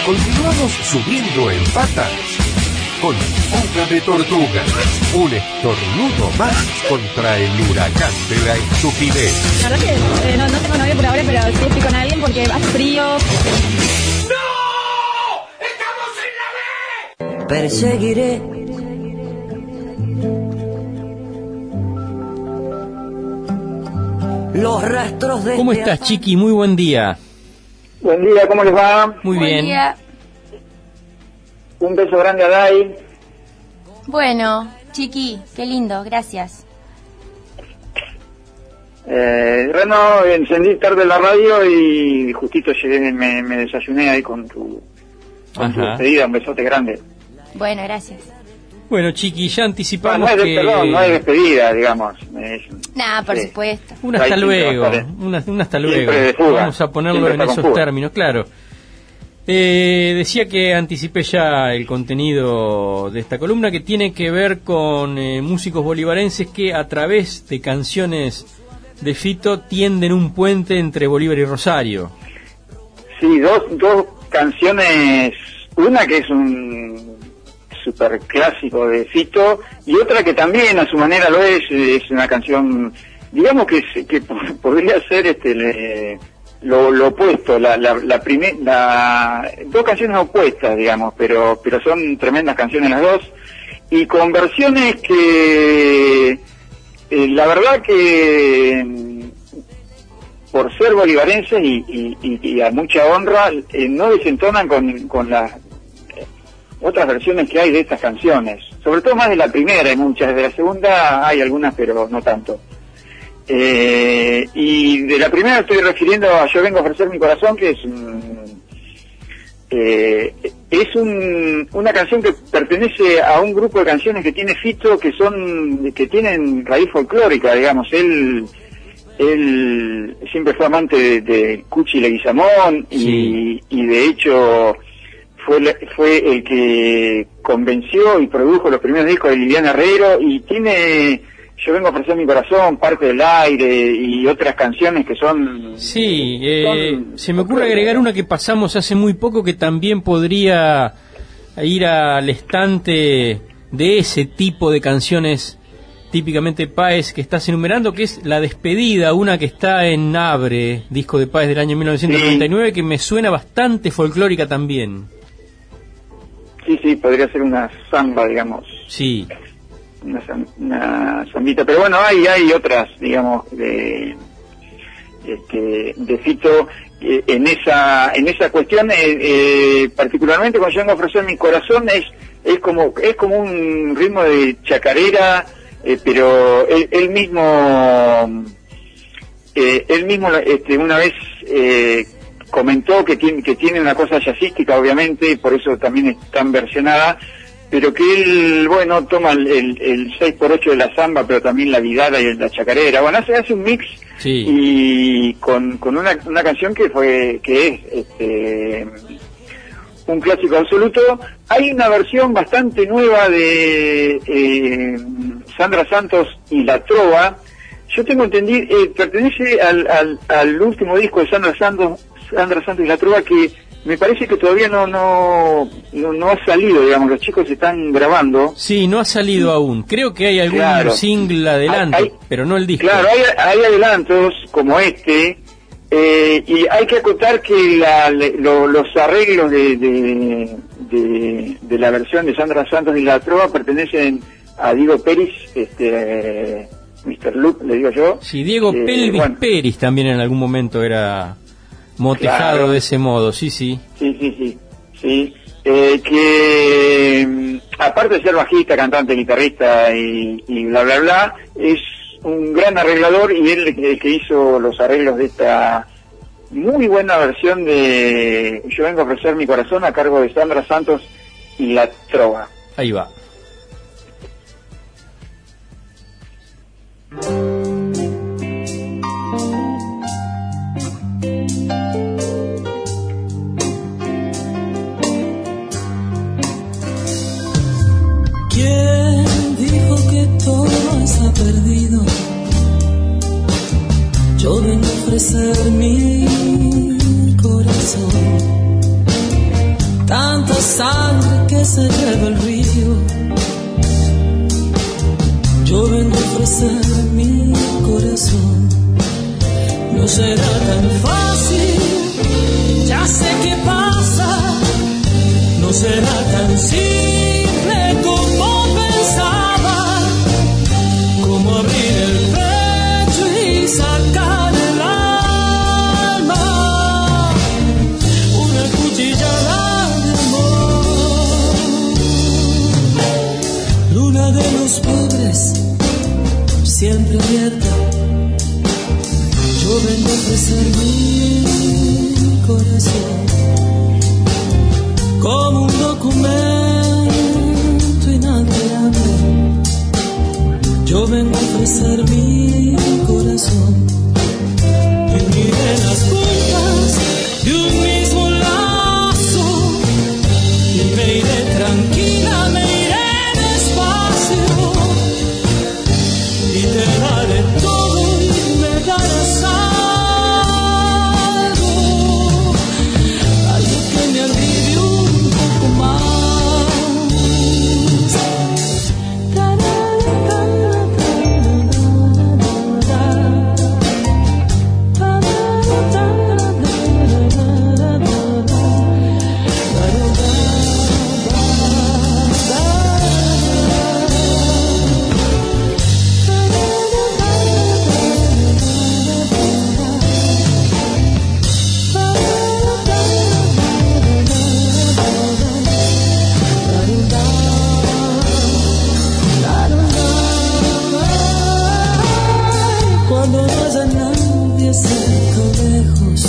Continuamos subiendo en patas con Fuga de Tortuga. Un estornudo más contra el huracán de la estupidez. La verdad que no tengo novio por ahora, pero sí estoy con alguien porque hace frío. ¡No! ¡Estamos en la B! Perseguiré los rastros de... ¿Cómo estás, Chiqui? Muy buen día. Buen día, ¿cómo les va? Muy Buen bien. día. Un beso grande a Dai. Bueno, Chiqui, qué lindo, gracias. Bueno, encendí tarde la radio y justito llegué, me desayuné ahí con tu despedida. Un besote grande. Bueno, gracias. Bueno, Chiqui, ya anticipamos no que... no es despedida, digamos. Nah, por Sí. supuesto. Un hasta Ahí sí, luego, vamos un hasta Siempre luego. de fuga. Vamos a ponerlo Siempre en está con esos fuga. términos, claro. Decía que anticipé ya el contenido de esta columna, que tiene que ver con músicos bolivarenses que a través de canciones de Fito tienden un puente entre Bolívar y Rosario. Sí, dos canciones, una que es un super clásico de Fito y otra que también a su manera lo es una canción, digamos que podría ser lo opuesto, dos canciones opuestas, digamos, pero son tremendas canciones las dos y con versiones que la verdad que por ser bolivarenses y a mucha honra no desentonan con las otras versiones que hay de estas canciones, sobre todo más de la primera, hay muchas, de la segunda hay algunas pero no tanto. Y de la primera estoy refiriendo a Yo vengo a ofrecer mi corazón, que es una canción que pertenece a un grupo de canciones que tiene Fito que tienen raíz folclórica, digamos. Él siempre fue amante de Cuchi Leguizamón y de hecho fue el que convenció y produjo los primeros discos de Liliana Herrero y tiene Yo vengo a ofrecer mi corazón, Parte del aire y otras canciones que son... Sí, se me ocurre agregar una que pasamos hace muy poco que también podría ir al estante de ese tipo de canciones típicamente Páez que estás enumerando, que es La Despedida, una que está en Abre, disco de Páez del año 1999, sí. Que me suena bastante folclórica también. Sí, podría ser una samba, digamos. Sí. Una zambita, pero bueno, hay otras, digamos, de Fito en esa cuestión, particularmente cuando yo vengo a ofrecer mi corazón es como un ritmo de chacarera, pero él mismo una vez comentó que tiene una cosa jazzística, obviamente, y por eso también es tan versionada, pero que él, bueno, toma el 6x8 de la samba, pero también la vidala y la chacarera. Bueno, hace un mix, sí. Y con una canción que es un clásico absoluto. Hay una versión bastante nueva de Sandra Santos y La Trova. Yo tengo entendido, pertenece al último disco de Sandra Santos y La Trova, que me parece que todavía no ha salido, digamos, los chicos están grabando. Sí, no ha salido aún. Creo que hay algún single adelanto, pero no el disco. Claro, hay adelantos como este, y hay que acotar que los arreglos de la versión de Sandra Santos y La Trova pertenecen a Diego Peris, Mr. Loop, le digo yo. Sí, Diego Pelvis Peris también en algún momento era motejado, claro, de ese modo, sí. Sí, que aparte de ser bajista, cantante, guitarrista y bla bla bla, es un gran arreglador y él el que hizo los arreglos de esta muy buena versión de Yo vengo a ofrecer mi corazón a cargo de Sandra Santos y La Trova. Ahí va. ¿Quién dijo que todo está perdido? Yo vengo a ofrecer mi corazón sangre que se lleva el río. Yo vengo a ofrecer mi corazón. No será tan fácil, ya sé qué pasa. No será tan simple como pensaba, como abrir el pecho y sacar el alma, una cuchillada de amor. Luna de los pobres, siempre abierta. Yo vengo a ofrecer mi corazón como un documento inalterable. Yo vengo a ofrecer mi corazón y uniré las puntas de un mismo lazo y me iré tranquila, me iré despacio y te daré todo y me darás algo que me alivie un poco más. Cuando no haya nadie cerca o lejos,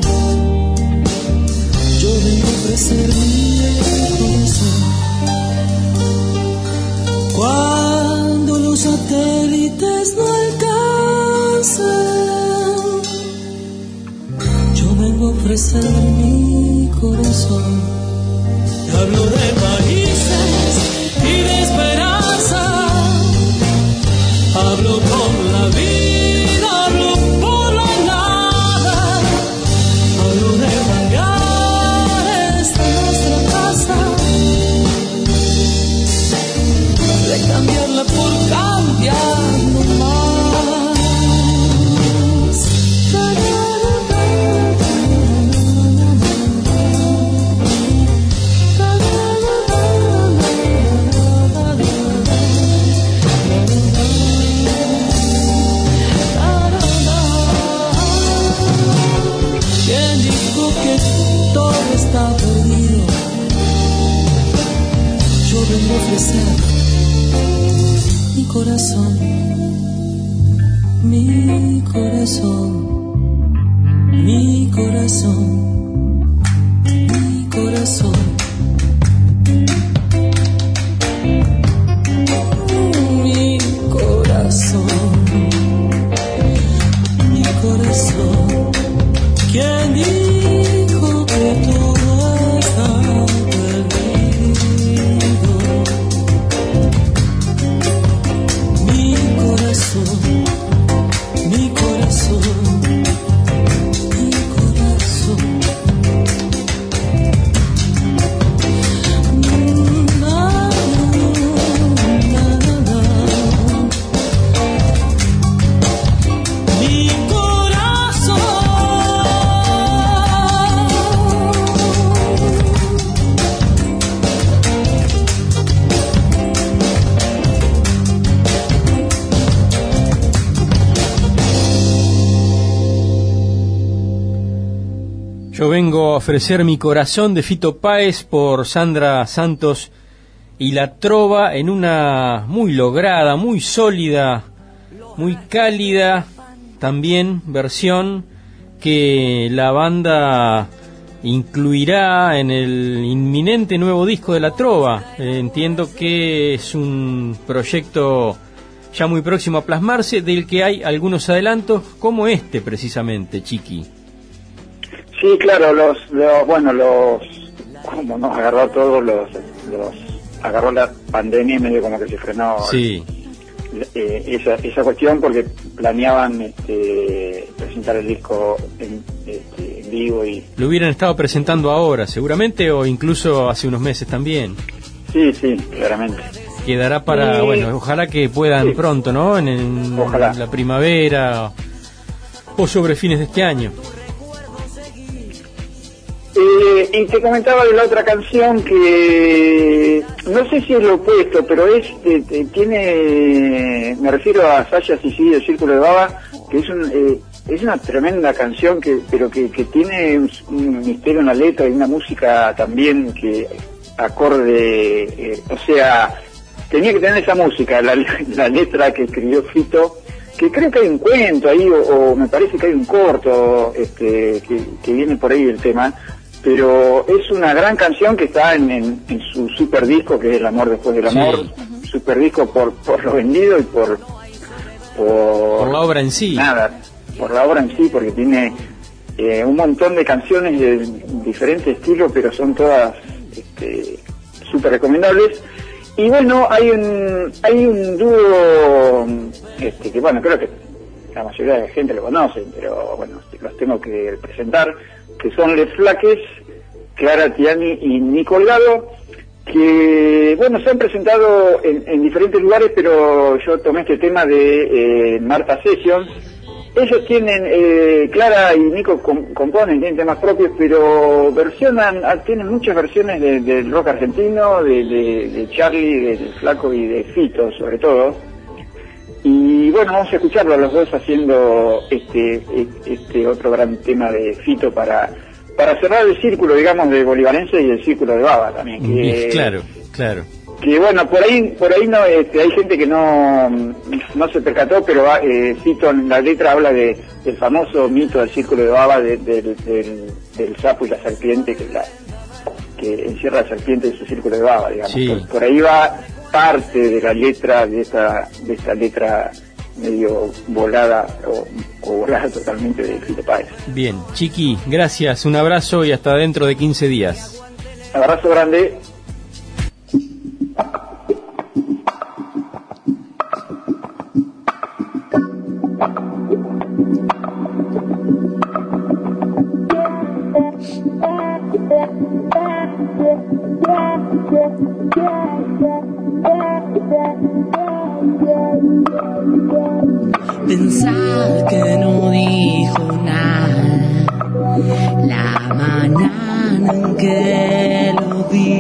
yo vengo a ofrecer mi corazón. Cuando los satélites no alcancen, yo vengo a ofrecer mi corazón. Hablo de países y de esperanza, hablo con la vida, hablo por la nada, hablo de hangares de nuestra casa, de cambiarla por cambiar no más. ¿Quién dijo que todo está perdido? Yo vengo a ofrecer mi corazón, mi corazón, mi corazón, mi corazón. Mi corazón, mi corazón. ¿Quién dijo que todo está perdido? Mi corazón, mi corazón, mi corazón. Yo vengo a ofrecer mi corazón de Fito Páez por Sandra Santos y la trova en una muy lograda, muy sólida, muy cálida también versión que la banda incluirá en el inminente nuevo disco de la trova. Entiendo que es un proyecto ya muy próximo a plasmarse, del que hay algunos adelantos como este precisamente, Chiqui. Sí, claro, como nos agarró a todos, los agarró la pandemia y medio como que se frenó. Sí. Esa cuestión, porque planeaban presentar el disco vivo. Y lo hubieran estado presentando ahora, seguramente, o incluso hace unos meses también. sí, claramente. Quedará para, bueno, ojalá que puedan pronto, ¿no? En Ojalá. la primavera o sobre fines de este año. Y te comentaba de la otra canción que no sé si es lo opuesto, pero tiene, me refiero a Sasha Sisi del Círculo de Baba, que es una tremenda canción pero que tiene un misterio en la letra y una música también que acorde, o sea, tenía que tener esa música, la letra que escribió Fito, que creo que hay un cuento ahí, o me parece que hay un corto que viene por ahí el tema, pero es una gran canción que está en su super disco, que es El amor después del amor, super disco por lo vendido y por la obra en sí. Nada, por la obra en sí, porque tiene un montón de canciones de diferentes estilos, pero son todas súper recomendables. Y bueno, hay un dúo que bueno, creo que la mayoría de la gente lo conoce, pero bueno, los tengo que presentar, que son Les Flaques, Clara Tiani y Nico Holgado, que bueno, se han presentado en diferentes lugares, pero yo tomé este tema de Marta Sessions. Ellos tienen, Clara y Nico componen, tienen temas propios, pero tienen muchas versiones del rock argentino, de Charlie, del Flaco y de Fito, sobre todo. Y bueno, vamos a escucharlo a los dos haciendo este otro gran tema de Fito para cerrar el círculo, digamos, de Bolivarense y el círculo de Baba también. Claro. Que bueno, por ahí no, hay gente que no se percató, pero Fito en la letra habla del famoso mito del círculo de Baba, del sapo y la serpiente, que encierra la serpiente en su círculo de Baba, digamos. Sí. Por ahí va parte de la letra, de esta letra medio volada o volada totalmente de Fito Páez. Bien, Chiqui, gracias, un abrazo y hasta dentro de 15 días. Abrazo grande. Pensar que no dijo nada la mañana en que lo vi.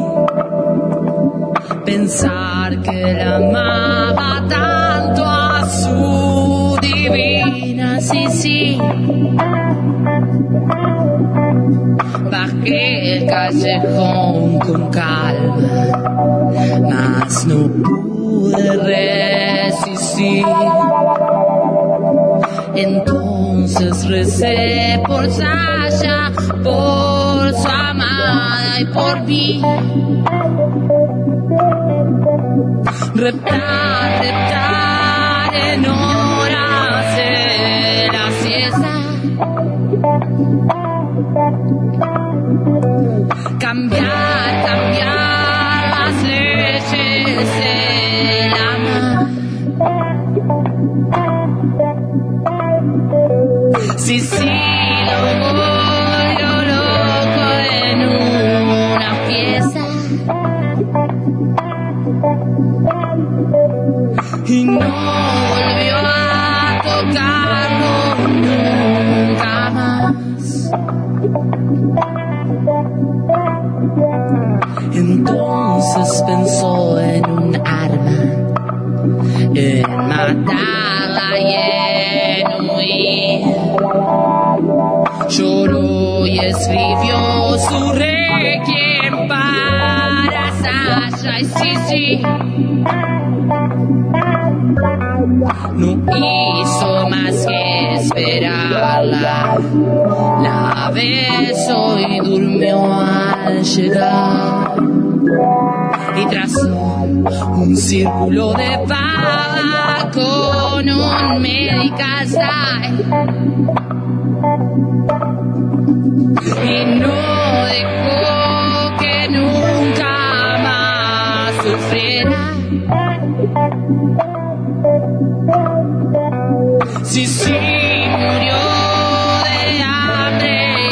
Pensar que la amaba tanto a su divina Sisi. Bajé el callejón con calma, mas no pude resistir. Entonces recé por Sasha, por su amada y por mí. Reptar en horas de la siesta. Cambiar las leyes del amor. Sí, lo volvió loco en una pieza. Y no volvió a tocarlo nunca más. Entonces pensó en un arma, en matarla y en huir. Lloró y escribió su requiem para Sasha y Sisi. No hizo más que esperarla, la besó y durmió al llegar. Y trazó un círculo de Baba con un medical sign. Y no dejó que nunca más sufriera. Sí, murió de hambre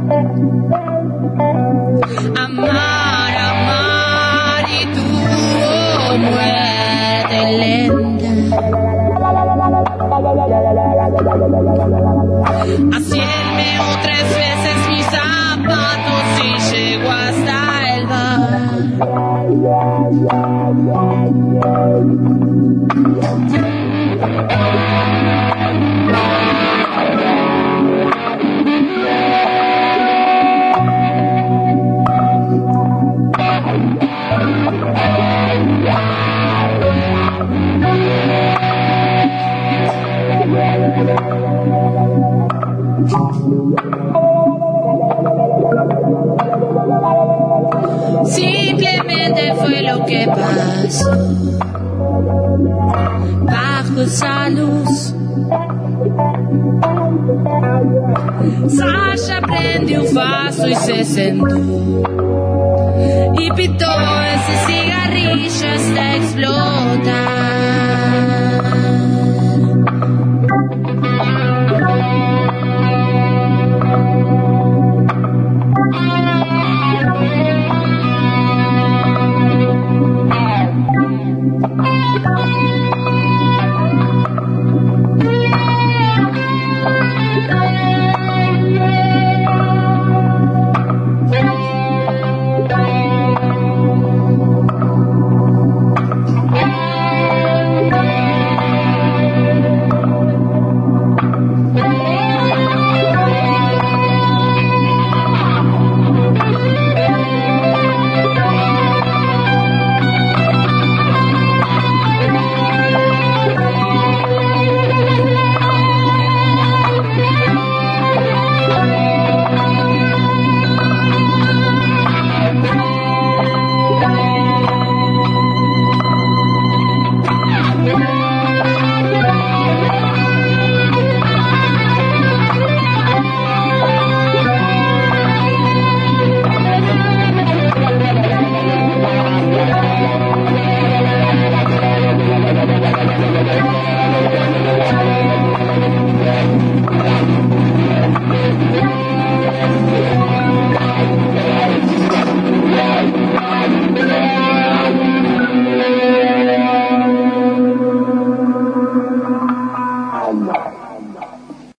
Amar, amar y tu muerte lenta. Hacerme otras veces mis zapatos y llego hasta el bar. Simplemente fue lo que pasó. Bajo esa luz, Sasha prendió un vaso y se sentó y pitó ese cigarrillo hasta explotar.